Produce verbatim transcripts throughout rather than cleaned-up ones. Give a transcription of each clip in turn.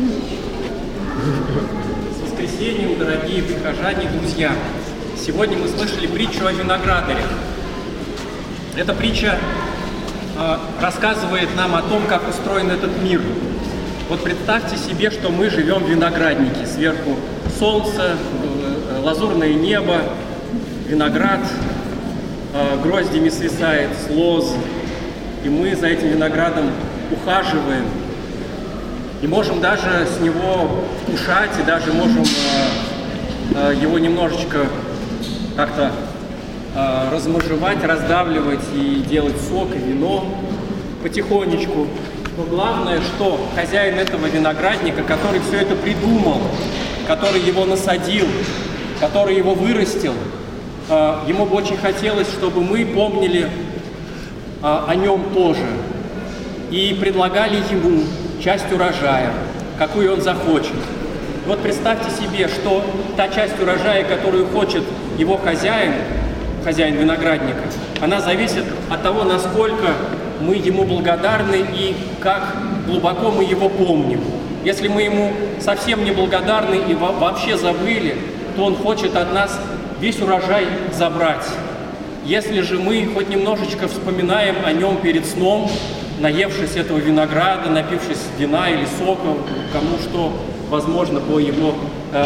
С воскресеньем, дорогие прихожане и друзья! Сегодня мы слышали притчу о виноградаре. Эта притча э, рассказывает нам о том, как устроен этот мир. Вот представьте себе, что мы живем в винограднике. Сверху солнце, э, лазурное небо, виноград э, гроздями свисает с лоз. И мы за этим виноградом ухаживаем. И можем даже с него вкушать, и даже можем э, э, его немножечко как-то э, размежевать, раздавливать и делать сок и вино потихонечку. Но главное, что хозяин этого виноградника, который все это придумал, который его насадил, который его вырастил, э, ему бы очень хотелось, чтобы мы помнили о нем тоже и предлагали ему часть урожая, какую он захочет. Вот представьте себе, что та часть урожая, которую хочет его хозяин, хозяин виноградника, она зависит от того, насколько мы ему благодарны и как глубоко мы его помним. Если мы ему совсем не благодарны и вообще забыли, то он хочет от нас весь урожай забрать. Если же мы хоть немножечко вспоминаем о нем перед сном, наевшись этого винограда, напившись вина или сока, кому что возможно по его э,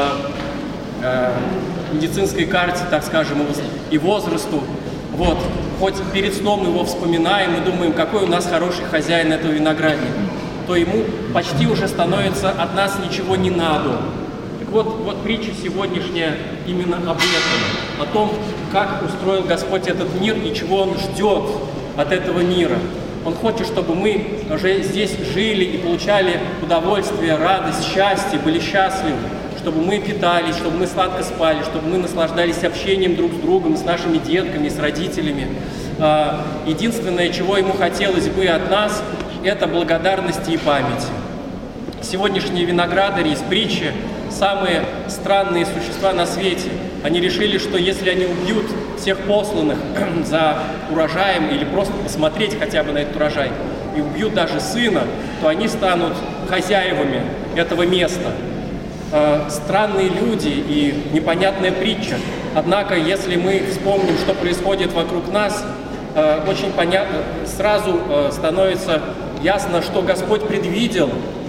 э, медицинской карте, так скажем, и возрасту, вот, хоть перед сном его вспоминаем и думаем, какой у нас хороший хозяин этого виноградника, то ему почти уже становится от нас ничего не надо. Так вот, вот притча сегодняшняя именно об этом, о том, как устроил Господь этот мир и чего Он ждет от этого мира. Он хочет, чтобы мы уже здесь жили и получали удовольствие, радость, счастье, были счастливы, чтобы мы питались, чтобы мы сладко спали, чтобы мы наслаждались общением друг с другом, с нашими детками, с родителями. Единственное, чего Ему хотелось бы от нас, это благодарности и памяти. Сегодняшние виноградари из притчи самые странные существа на свете. Они решили, что если они убьют всех посланных за урожаем или просто посмотреть хотя бы на этот урожай, и убьют даже сына, то они станут хозяевами этого места. Э, странные люди и непонятная притча. Однако, если мы вспомним, что происходит вокруг нас, э, очень понятно, сразу э, становится ясно, что Господь предвидел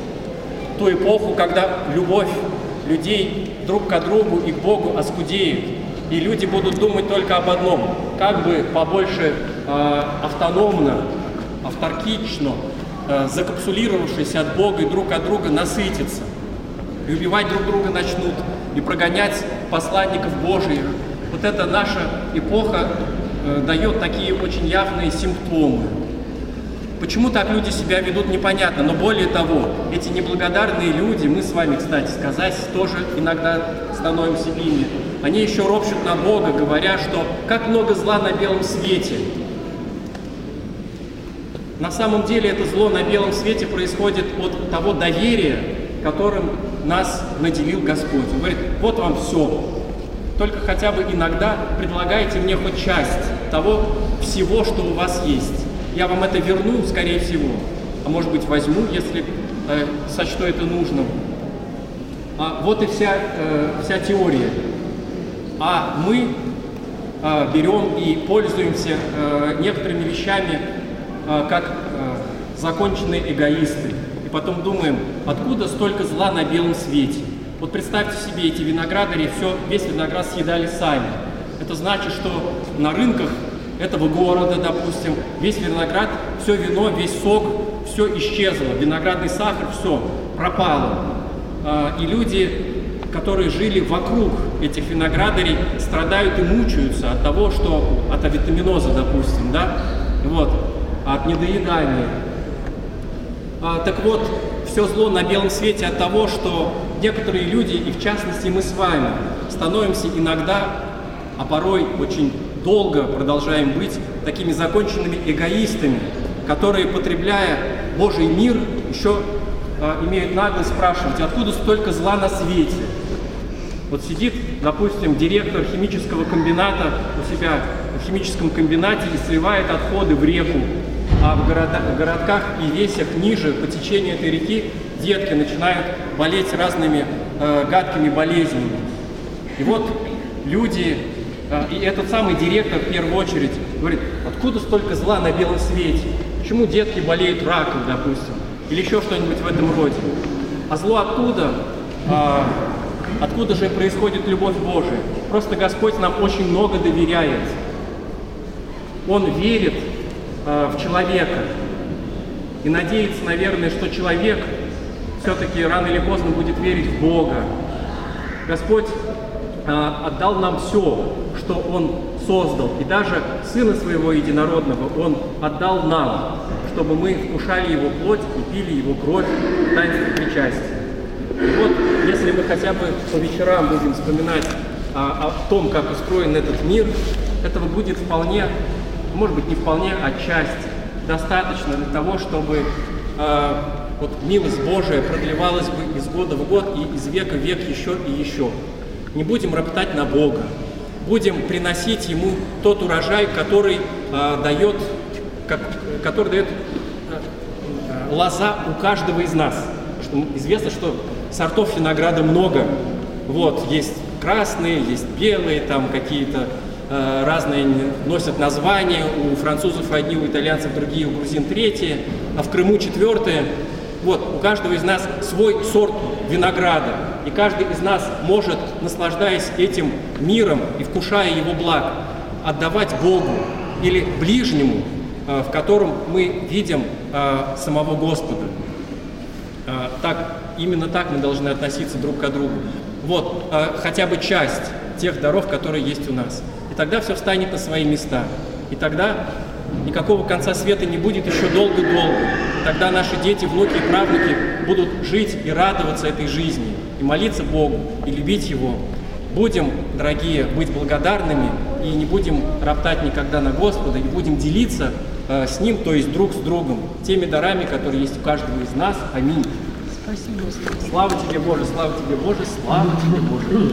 ту эпоху, когда любовь людей друг к другу и к Богу оскудеет. И люди будут думать только об одном, как бы побольше э, автономно, авторкично, э, закапсулировавшись от Бога и друг от друга насытиться. И убивать друг друга начнут, и прогонять посланников Божиих. Вот эта наша эпоха э, дает такие очень явные симптомы. Почему так люди себя ведут, непонятно, но более того, эти неблагодарные люди, мы с вами, кстати сказать, тоже иногда становимся ими, они еще ропщут на Бога, говоря, что как много зла на белом свете. На самом деле это зло на белом свете происходит от того доверия, которым нас наделил Господь. Он говорит, вот вам все, только хотя бы иногда предлагайте мне хоть часть того всего, что у вас есть. Я вам это верну, скорее всего, а может быть возьму, если э, сочту это нужным. А, вот и вся, э, вся теория. А мы э, берем и пользуемся э, некоторыми вещами э, как э, законченные эгоисты. И потом думаем, откуда столько зла на белом свете. Вот представьте себе, эти виноградари все, весь виноград съедали сами. Это значит, что на рынках этого города, допустим, весь виноград, все вино, весь сок, все исчезло, виноградный сахар, все пропало. И люди, которые жили вокруг этих виноградарей, страдают и мучаются от того, что от авитаминоза, допустим, да, вот, от недоедания. Так вот, все зло на белом свете от того, что некоторые люди, и в частности мы с вами, становимся иногда, а порой очень долго продолжаем быть такими законченными эгоистами, которые, потребляя Божий мир, еще э, имеют наглость спрашивать, откуда столько зла на свете. Вот сидит, допустим, директор химического комбината у себя в химическом комбинате и сливает отходы в реку, а в, города, в городках и весях ниже по течению этой реки детки начинают болеть разными э, гадкими болезнями. И вот люди, э, и этот самый директор в первую очередь говорит, откуда столько зла на белом свете? Почему детки болеют раком, допустим, или еще что-нибудь в этом роде? А зло оттуда, э, откуда же происходит любовь Божия? Просто Господь нам очень много доверяет. Он верит э, в человека и надеется, наверное, что человек все-таки рано или поздно будет верить в Бога. Господь э, отдал нам все, что Он создал, и даже Сына Своего Единородного Он отдал нам, чтобы мы вкушали Его плоть и пили Его кровь в таинстве причастия. И вот, если мы хотя бы по вечерам будем вспоминать о, о том, как устроен этот мир, этого будет вполне, может быть, не вполне, а часть достаточно для того, чтобы э, вот, милость Божия продлевалась бы из года в год и из века в век еще и еще. Не будем роптать на Бога, будем приносить Ему тот урожай, который э, дает, как, который дает э, лоза у каждого из нас. Что известно, что сортов винограда много. Вот, есть красные, есть белые, там какие-то э, разные носят названия. У французов одни, у итальянцев другие, у грузин третьи, а в Крыму четвертые. Вот, у каждого из нас свой сорт винограда. И каждый из нас может, наслаждаясь этим миром и вкушая его благ, отдавать Богу или ближнему, э, в котором мы видим э, самого Господа. Э, так, именно так мы должны относиться друг к другу. Вот, э, хотя бы часть тех даров, которые есть у нас. И тогда все встанет на свои места. И тогда никакого конца света не будет еще долго-долго. И тогда наши дети, внуки и правнуки будут жить и радоваться этой жизни, и молиться Богу, и любить Его. Будем, дорогие, быть благодарными, и не будем роптать никогда на Господа, и будем делиться э, с Ним, то есть друг с другом, теми дарами, которые есть у каждого из нас. Аминь. Спасибо, Господи. Слава Тебе, Боже, слава Тебе, Боже, слава Тебе, Боже.